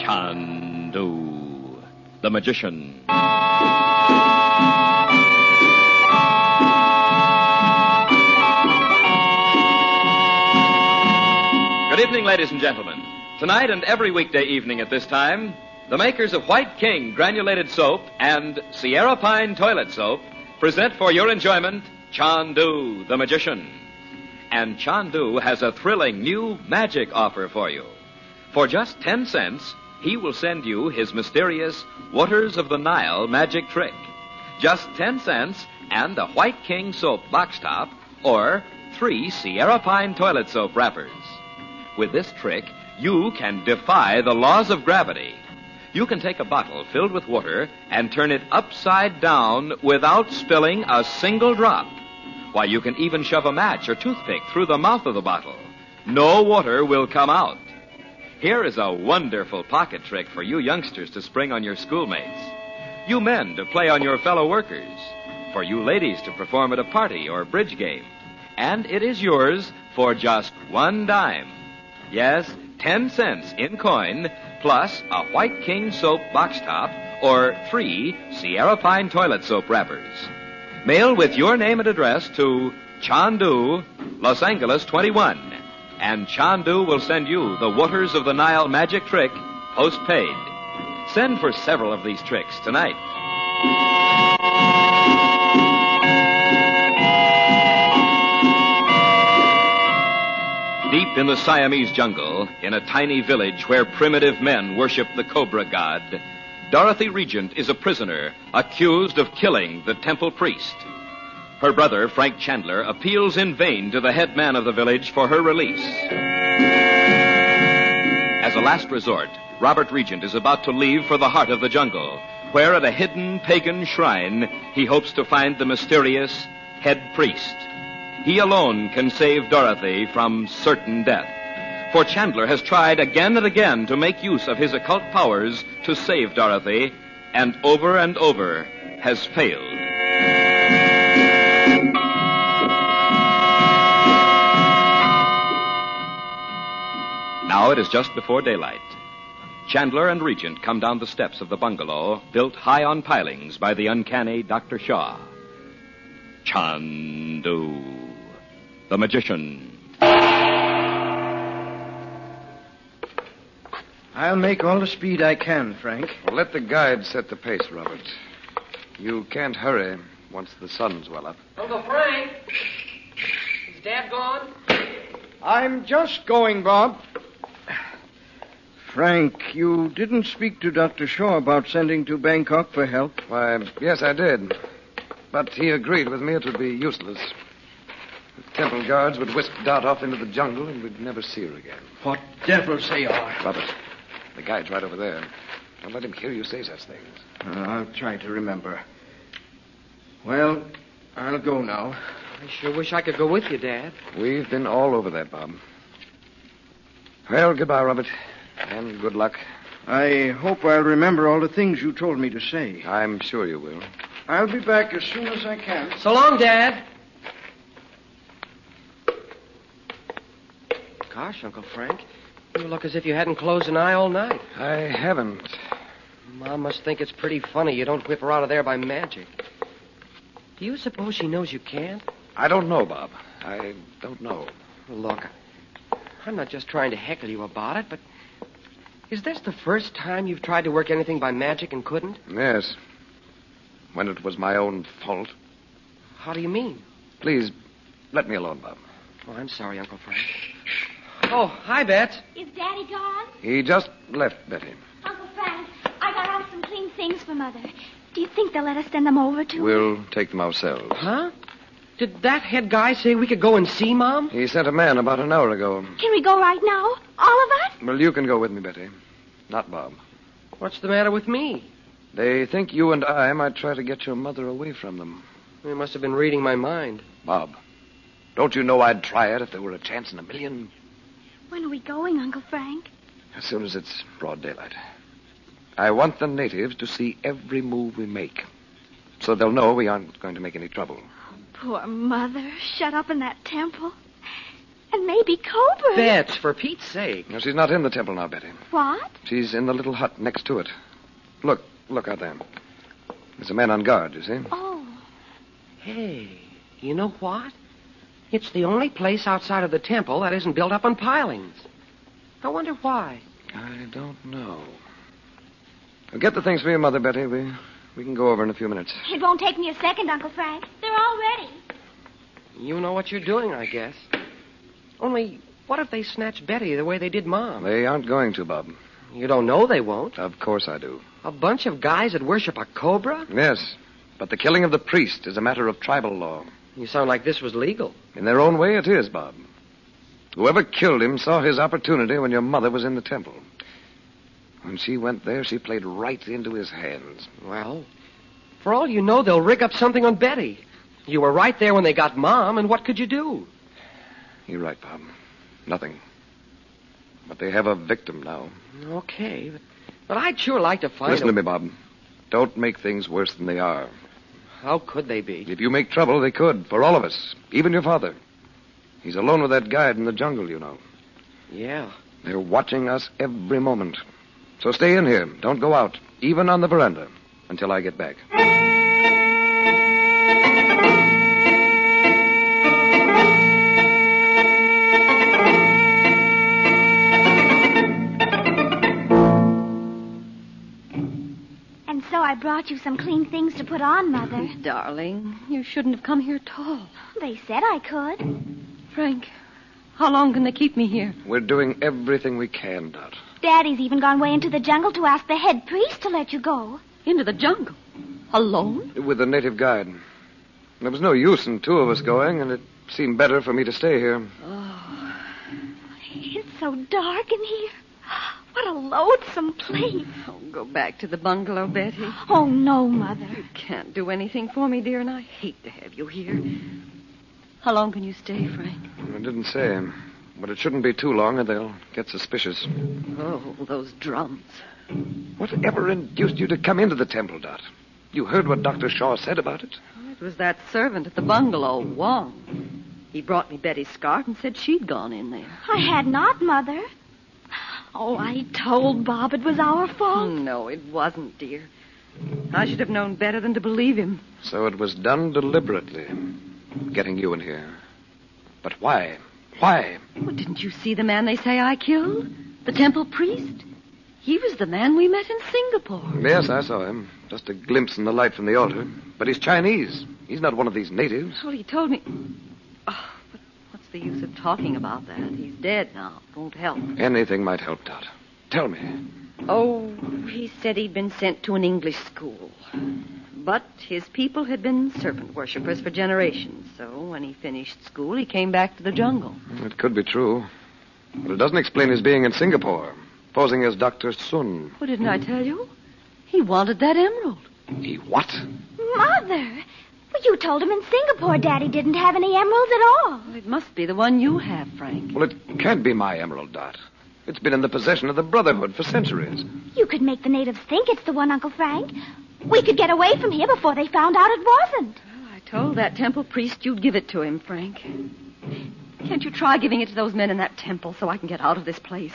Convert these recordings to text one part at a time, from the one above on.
Chandu, the magician. Good evening, ladies and gentlemen. Tonight and every weekday evening at this time, the makers of White King Granulated Soap and Sierra Pine Toilet Soap present for your enjoyment Chandu, the magician. And Chandu has a thrilling new magic offer for you. For just 10 cents, he will send you his mysterious Waters of the Nile magic trick. Just 10 cents and a White King soap box top or 3 Sierra Pine toilet soap wrappers. With this trick, you can defy the laws of gravity. You can take a bottle filled with water and turn it upside down without spilling a single drop. Why, you can even shove a match or toothpick through the mouth of the bottle. No water will come out. Here is a wonderful pocket trick for you youngsters to spring on your schoolmates. You men to play on your fellow workers. For you ladies to perform at a party or bridge game. And it is yours for just 1 dime. Yes, 10 cents in coin, plus a White King soap box top or 3 Sierra Pine toilet soap wrappers. Mail with your name and address to Chandu, Los Angeles 21. And Chandu will send you the Waters of the Nile magic trick post-paid. Send for several of these tricks tonight. Deep in the Siamese jungle, in a tiny village where primitive men worship the cobra god, Dorothy Regent is a prisoner accused of killing the temple priest. Her brother, Frank Chandler, appeals in vain to the head man of the village for her release. As a last resort, Robert Regent is about to leave for the heart of the jungle, where at a hidden pagan shrine he hopes to find the mysterious head priest. He alone can save Dorothy from certain death. For Chandler has tried again and again to make use of his occult powers to save Dorothy, and over has failed. Now it is just before daylight. Chandler and Regent come down the steps of the bungalow built high on pilings by the uncanny Dr. Shaw. Chandu, the magician. I'll make all the speed I can, Frank. Well, let the guide set the pace, Robert. You can't hurry once the sun's well up. Uncle Frank! Is Dad gone? I'm just going, Bob. Frank, you didn't speak to Dr. Shaw about sending to Bangkok for help? Why, yes, I did. But he agreed with me it would be useless. The temple guards would whisk Dot off into the jungle and we'd never see her again. What devils they are. Robert, the guide's right over there. Don't let him hear you say such things. I'll try to remember. Well, I'll go now. I sure wish I could go with you, Dad. We've been all over that, Bob. Well, goodbye, Robert. And good luck. I hope I'll remember all the things you told me to say. I'm sure you will. I'll be back as soon as I can. So long, Dad. Gosh, Uncle Frank, you look as if you hadn't closed an eye all night. I haven't. Mom must think it's pretty funny you don't whip her out of there by magic. Do you suppose she knows you can't? I don't know, Bob. I don't know. Look, I'm not just trying to heckle you about it, but is this the first time you've tried to work anything by magic and couldn't? Yes. When it was my own fault. How do you mean? Please, let me alone, Bob. Oh, I'm sorry, Uncle Frank. Oh, hi, Bet. Is Daddy gone? He just left, Betty. Uncle Frank, I got out some clean things for Mother. Do you think they'll let us send them over to her? We'll take them ourselves. Huh? Did that head guy say we could go and see Mom? He sent a man about an hour ago. Can we go right now? All of us? Well, you can go with me, Betty. Not Bob. What's the matter with me? They think you and I might try to get your mother away from them. They must have been reading my mind. Bob, don't you know I'd try it if there were a chance in a million? When are we going, Uncle Frank? As soon as it's broad daylight. I want the natives to see every move we make, so they'll know we aren't going to make any trouble. Poor Mother, shut up in that temple. And maybe cobras. Bets, for Pete's sake. No, she's not in the temple now, Betty. What? She's in the little hut next to it. Look out there. There's a man on guard, you see? Oh. Hey, you know what? It's the only place outside of the temple that isn't built up on pilings. I wonder why. I don't know. Well, get the things for your mother, Betty. We can go over in a few minutes. It won't take me a second, Uncle Frank. They're all ready. You know what you're doing, I guess. Only, what if they snatch Betty the way they did Mom? They aren't going to, Bob. You don't know they won't. Of course I do. A bunch of guys that worship a cobra? Yes, but the killing of the priest is a matter of tribal law. You sound like this was legal. In their own way, it is, Bob. Whoever killed him saw his opportunity when your mother was in the temple. When she went there, she played right into his hands. Well, for all you know, they'll rig up something on Betty. You were right there when they got Mom, and what could you do? You're right, Bob. Nothing. But they have a victim now. Okay, but I'd sure like to find Listen to me, Bob. Don't make things worse than they are. How could they be? If you make trouble, they could, for all of us. Even your father. He's alone with that guide in the jungle, you know. Yeah. They're watching us every moment. So stay in here. Don't go out, even on the veranda, until I get back. And so I brought you some clean things to put on, Mother. Darling, you shouldn't have come here at all. They said I could. Frank, how long can they keep me here? We're doing everything we can, Dot. Daddy's even gone way into the jungle to ask the head priest to let you go. Into the jungle? Alone? With a native guide. There was no use in two of us going, and it seemed better for me to stay here. Oh. It's so dark in here. What a loathsome place. Oh, go back to the bungalow, Betty. Oh, no, Mother. You can't do anything for me, dear, and I hate to have you here. How long can you stay, Frank? I didn't say, but it shouldn't be too long, or they'll get suspicious. Oh, those drums. Whatever induced you to come into the temple, Dot? You heard what Dr. Shaw said about it? It was that servant at the bungalow, Wong. He brought me Betty's scarf and said she'd gone in there. I had not, Mother. Oh, I told Bob it was our fault. No, it wasn't, dear. I should have known better than to believe him. So it was done deliberately, getting you in here. But why? Why? Well, didn't you see the man they say I killed? The temple priest? He was the man we met in Singapore. Yes, I saw him. Just a glimpse in the light from the altar. But he's Chinese. He's not one of these natives. Well, he told me... Oh, but what's the use of talking about that? He's dead now. It won't help. Anything might help, Dot. Tell me. Oh, he said he'd been sent to an English school. But his people had been serpent worshippers for generations. So when he finished school, he came back to the jungle. It could be true. But it doesn't explain his being in Singapore, posing as Dr. Sun. Well, didn't I tell you? He wanted that emerald. He what? Mother! Well, you told him in Singapore Daddy didn't have any emeralds at all. Well, it must be the one you have, Frank. Well, it can't be my emerald, Dot. It's been in the possession of the Brotherhood for centuries. You could make the natives think it's the one, Uncle Frank. We could get away from here before they found out it wasn't. Well, I told that temple priest you'd give it to him, Frank. Can't you try giving it to those men in that temple so I can get out of this place?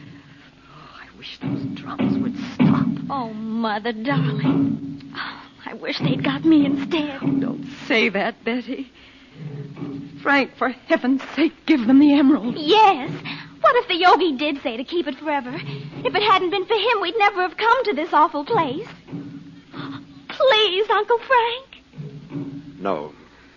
Oh, I wish those drums would stop. Oh, Mother, darling. Oh, I wish they'd got me instead. Oh, don't say that, Betty. Frank, for heaven's sake, give them the emerald. Yes. What if the yogi did say to keep it forever? If it hadn't been for him, we'd never have come to this awful place. Please, Uncle Frank. No.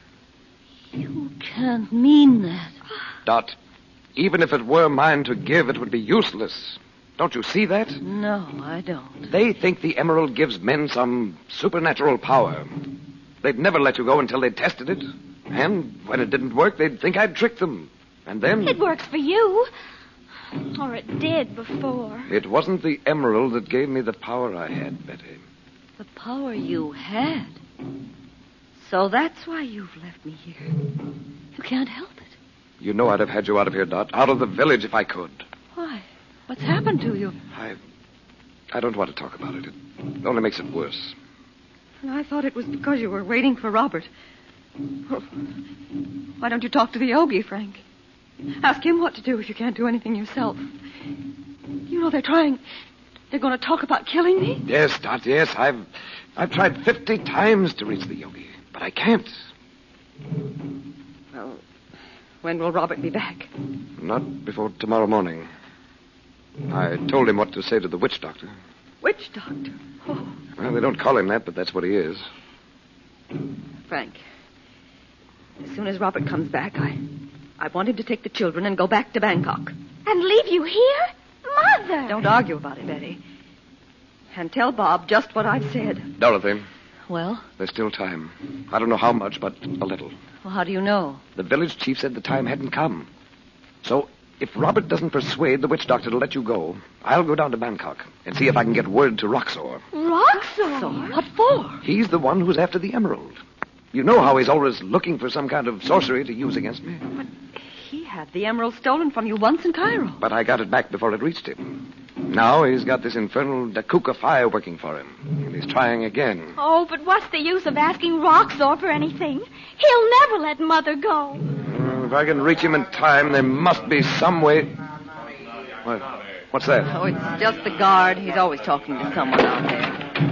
You can't mean that. Dot, even if it were mine to give, it would be useless. Don't you see that? No, I don't. They think the emerald gives men some supernatural power. They'd never let you go until they'd tested it. And when it didn't work, they'd think I'd tricked them. And then... It works for you. Or it did before. It wasn't the emerald that gave me the power I had, Betty. The power you had. So that's why you've left me here. You can't help it. You know I'd have had you out of here, Dot. Out of the village if I could. Why? What's happened to you? I don't want to talk about it. It only makes it worse. And I thought it was because you were waiting for Robert. Well, why don't you talk to the yogi, Frank? Ask him what to do if you can't do anything yourself. You know they're trying. They're going to talk about killing me? Yes, Dot, yes. I've tried 50 times to reach the Yogi, but I can't. Well, when will Robert be back? Not before tomorrow morning. I told him what to say to the witch doctor. Witch doctor? Oh. Well, they don't call him that, but that's what he is. Frank, as soon as Robert comes back, I want him to take the children and go back to Bangkok. And leave you here? Mother! Don't argue about it, Betty. And tell Bob just what I've said. Dorothy, Well? there's still time. I don't know how much, but a little. Well, how do you know? The village chief said the time hadn't come. So, if Robert doesn't persuade the witch doctor to let you go, I'll go down to Bangkok and see if I can get word to Roxor. Roxor? So, what for? He's the one who's after the emerald. You know how he's always looking for some kind of sorcery to use against me. But he had the emerald stolen from you once in Cairo. But I got it back before it reached him. Now he's got this infernal Dakuka fire working for him. And he's trying again. Oh, but what's the use of asking Roxor for anything? He'll never let Mother go. If I can reach him in time, there must be some way. What's that? Oh, it's just the guard. He's always talking to someone out there.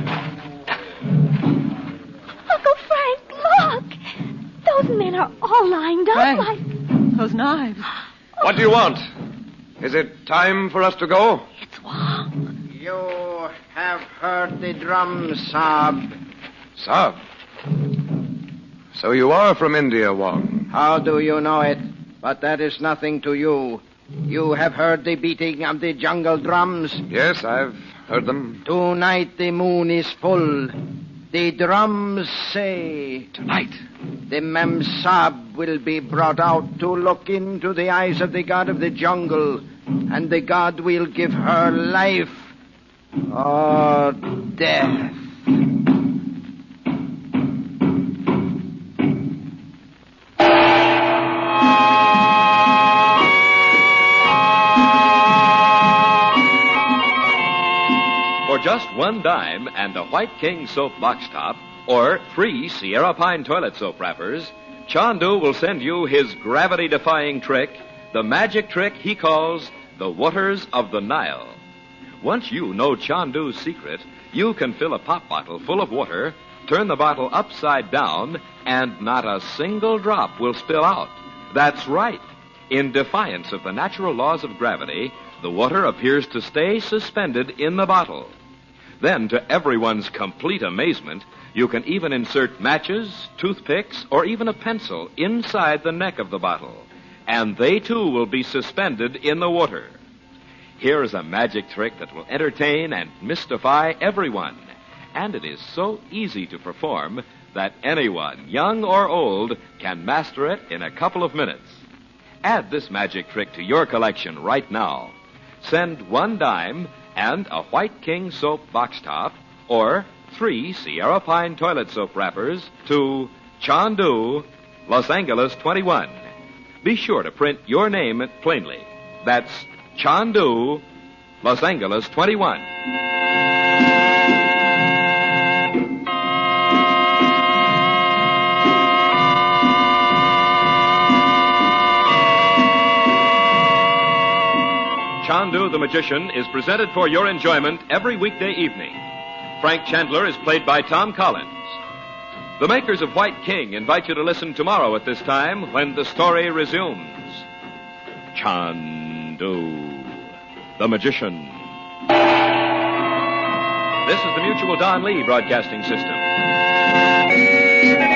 Uncle Frank, look! Those men are all lined up Frank, like... those knives. What do you want? Is it time for us to go? It's Wong. You have heard the drum, Saab. Saab. So you are from India, Wong. How do you know it? But that is nothing to you. You have heard the beating of the jungle drums. Yes, I've heard them. Tonight the moon is full. The drums say... Tonight? The Mem Saab will be brought out to look into the eyes of the god of the jungle, and the god will give her life or death. For just $1 and a White King soap box top, or 3 Sierra Pine toilet soap wrappers, Chandu will send you his gravity-defying trick, the magic trick he calls the Waters of the Nile. Once you know Chandu's secret, you can fill a pop bottle full of water, turn the bottle upside down, and not a single drop will spill out. That's right. In defiance of the natural laws of gravity, the water appears to stay suspended in the bottle. Then, to everyone's complete amazement, you can even insert matches, toothpicks, or even a pencil inside the neck of the bottle. And they, too, will be suspended in the water. Here is a magic trick that will entertain and mystify everyone. And it is so easy to perform that anyone, young or old, can master it in a couple of minutes. Add this magic trick to your collection right now. Send $1 and a White King soap box top, or 3 Sierra Pine toilet soap wrappers to Chandu, Los Angeles 21. Be sure to print your name plainly. That's Chandu, Los Angeles 21. Chandu the Magician is presented for your enjoyment every weekday evening. Frank Chandler is played by Tom Collins. The makers of White King invite you to listen tomorrow at this time when the story resumes. Chandu the Magician. This is the Mutual Don Lee Broadcasting System.